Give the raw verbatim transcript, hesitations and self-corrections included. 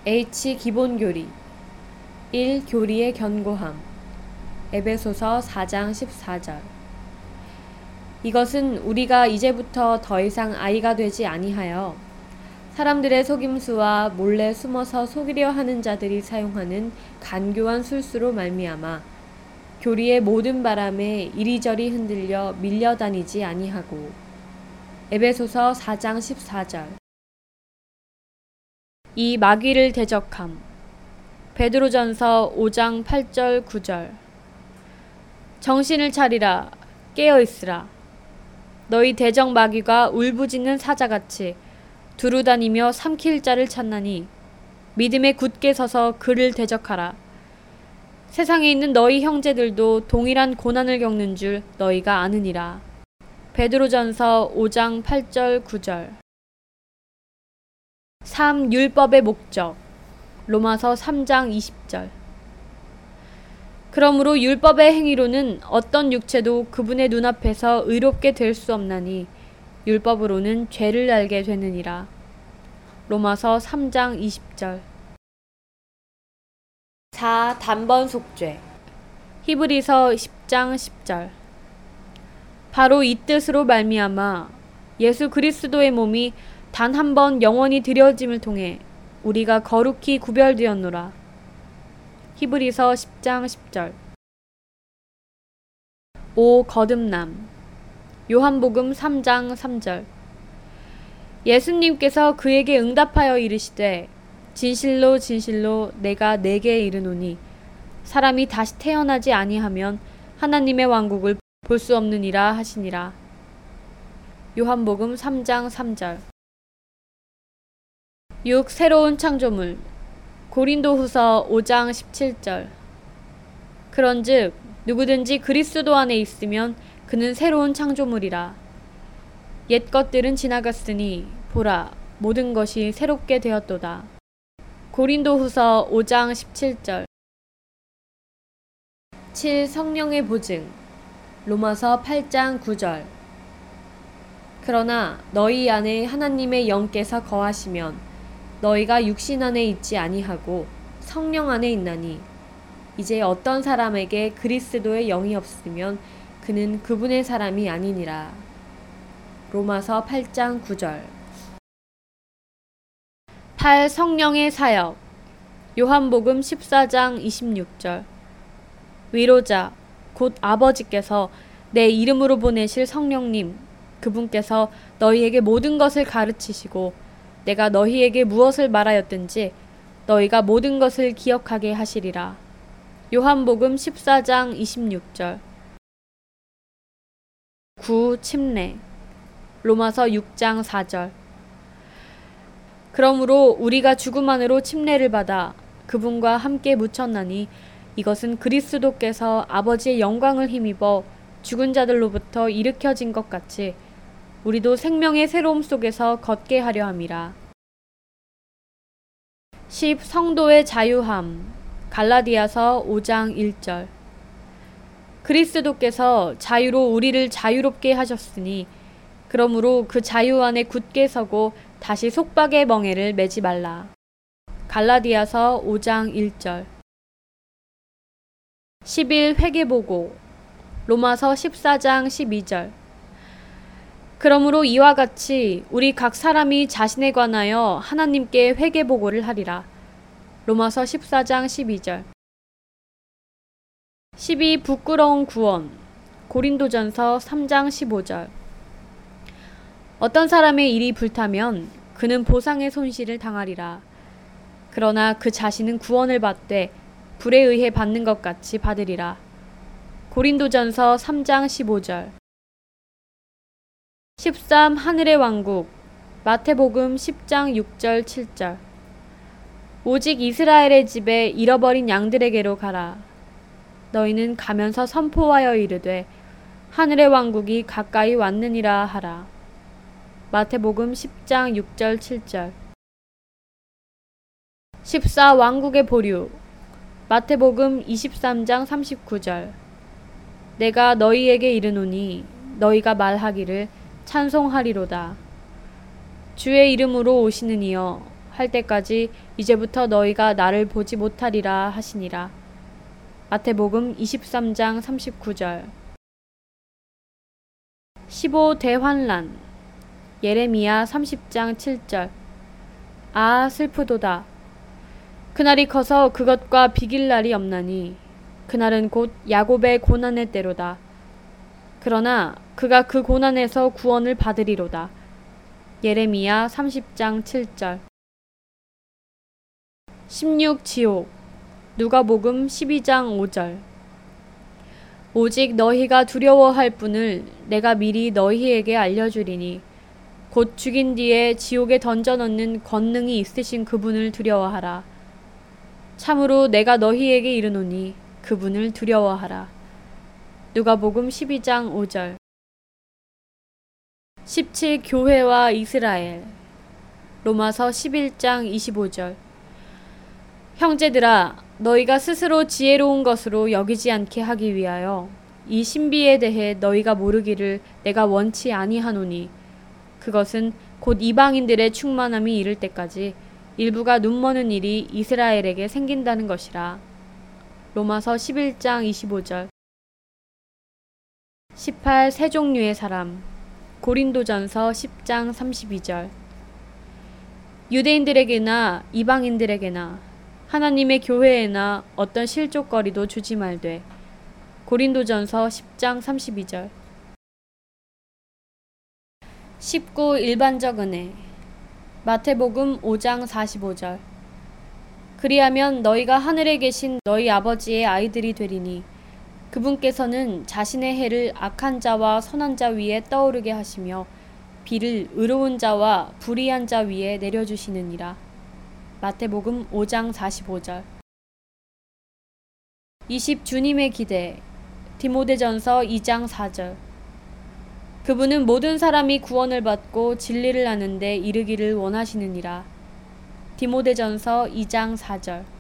H 기본교리 일. 교리의 견고함 에베소서 사 장 십사 절 이것은 우리가 이제부터 더 이상 아이가 되지 아니하여 사람들의 속임수와 몰래 숨어서 속이려 하는 자들이 사용하는 간교한 술수로 말미암아 교리의 모든 바람에 이리저리 흔들려 밀려다니지 아니하고. 에베소서 사 장 십사 절 이 마귀를 대적함 베드로전서 오 장 팔 절 구 절 정신을 차리라 깨어있으라 너희 대적 마귀가 울부짖는 사자같이 두루다니며 삼킬 자를 찾나니 믿음에 굳게 서서 그를 대적하라. 세상에 있는 너희 형제들도 동일한 고난을 겪는 줄 너희가 아느니라. 베드로전서 오 장 팔 절 구 절 삼. 율법의 목적 로마서 삼 장 이십 절 그러므로 율법의 행위로는 어떤 육체도 그분의 눈앞에서 의롭게 될 수 없나니 율법으로는 죄를 알게 되느니라. 로마서 삼 장 이십 절 사. 단번 속죄 히브리서 십 장 십 절 바로 이 뜻으로 말미암아 예수 그리스도의 몸이 단 한 번 영원히 드려짐을 통해 우리가 거룩히 구별되었노라. 히브리서 십 장 십 절 오. 거듭남 요한복음 삼 장 삼 절 예수님께서 그에게 응답하여 이르시되 진실로 진실로 내가 네게 이르노니 사람이 다시 태어나지 아니하면 하나님의 왕국을 볼 수 없느니라 하시니라. 요한복음 삼 장 삼 절 육. 새로운 창조물 고린도후서 오 장 십칠 절 그런즉 누구든지 그리스도 안에 있으면 그는 새로운 창조물이라. 옛 것들은 지나갔으니 보라 모든 것이 새롭게 되었도다. 고린도후서 오 장 십칠 절 칠. 성령의 보증 로마서 팔 장 구 절 그러나 너희 안에 하나님의 영께서 거하시면 너희가 육신 안에 있지 아니하고 성령 안에 있나니 이제 어떤 사람에게 그리스도의 영이 없으면 그는 그분의 사람이 아니니라. 로마서 팔 장 구 절 팔. 성령의 사역 요한복음 십사 장 이십육 절 위로자 곧 아버지께서 내 이름으로 보내실 성령님 그분께서 너희에게 모든 것을 가르치시고 내가 너희에게 무엇을 말하였든지 너희가 모든 것을 기억하게 하시리라. 요한복음 십사 장 이십육 절 구. 침례 로마서 육 장 사 절 그러므로 우리가 죽음 안으로 침례를 받아 그분과 함께 묻혔나니 이것은 그리스도께서 아버지의 영광을 힘입어 죽은 자들로부터 일으켜진 것 같이 우리도 생명의 새로움 속에서 걷게 하려 함이라. 십. 성도의 자유함 갈라디아서 오 장 일 절 그리스도께서 자유로 우리를 자유롭게 하셨으니 그러므로 그 자유 안에 굳게 서고 다시 속박의 멍에를 매지 말라. 갈라디아서 오 장 일 절 십일. 회개보고 로마서 십사 장 십이 절 그러므로 이와 같이 우리 각 사람이 자신에 관하여 하나님께 회개보고를 하리라. 로마서 십사 장 십이 절 십이. 부끄러운 구원 고린도전서 삼 장 십오 절 어떤 사람의 일이 불타면 그는 보상의 손실을 당하리라. 그러나 그 자신은 구원을 받되 불에 의해 받는 것 같이 받으리라. 고린도전서 삼 장 십오 절 십삼. 하늘의 왕국 마태복음 십 장 육 절 칠 절 오직 이스라엘의 집에 잃어버린 양들에게로 가라. 너희는 가면서 선포하여 이르되 하늘의 왕국이 가까이 왔느니라 하라. 마태복음 십 장 육 절 칠 절 십사. 왕국의 보류 마태복음 이십삼 장 삼십구 절 내가 너희에게 이르노니 너희가 말하기를 찬송하리로다. 주의 이름으로 오시는 이여 할 때까지 이제부터 너희가 나를 보지 못하리라 하시니라. 마태복음 이십삼 장 삼십구 절. 십오 대환란. 예레미야 삼십 장 칠 절. 아 슬프도다. 그날이 커서 그것과 비길 날이 없나니 그날은 곧 야곱의 고난의 때로다. 그러나 그가 그 고난에서 구원을 받으리로다. 예레미야 삼십 장 칠 절. 십육 지옥. 누가복음 십이 장 오 절. 오직 너희가 두려워할 분을 내가 미리 너희에게 알려주리니 곧 죽인 뒤에 지옥에 던져넣는 권능이 있으신 그분을 두려워하라. 참으로 내가 너희에게 이르노니 그분을 두려워하라. 누가복음 십이 장 오 절. 십칠 교회와 이스라엘. 로마서 십일 장 이십오 절. 형제들아, 너희가 스스로 지혜로운 것으로 여기지 않게 하기 위하여 이 신비에 대해 너희가 모르기를 내가 원치 아니하노니 그것은 곧 이방인들의 충만함이 이를 때까지 일부가 눈머는 일이 이스라엘에게 생긴다는 것이라. 로마서 십일 장 이십오 절. 십팔 세 종류의 사람. 고린도전서 십 장 삼십이 절. 유대인들에게나 이방인들에게나 하나님의 교회에나 어떤 실족거리도 주지 말되. 고린도전서 십 장 삼십이 절. 십구 일반적 은혜. 마태복음 오 장 사십오 절. 그리하면 너희가 하늘에 계신 너희 아버지의 아이들이 되리니 그분께서는 자신의 해를 악한 자와 선한 자 위에 떠오르게 하시며 비를 의로운 자와 불의한 자 위에 내려주시느니라. 마태복음 오 장 사십오 절. 이십 주님의 기대. 디모데전서 이 장 사 절. 그분은 모든 사람이 구원을 받고 진리를 아는데 이르기를 원하시느니라. 디모데전서 이 장 사 절.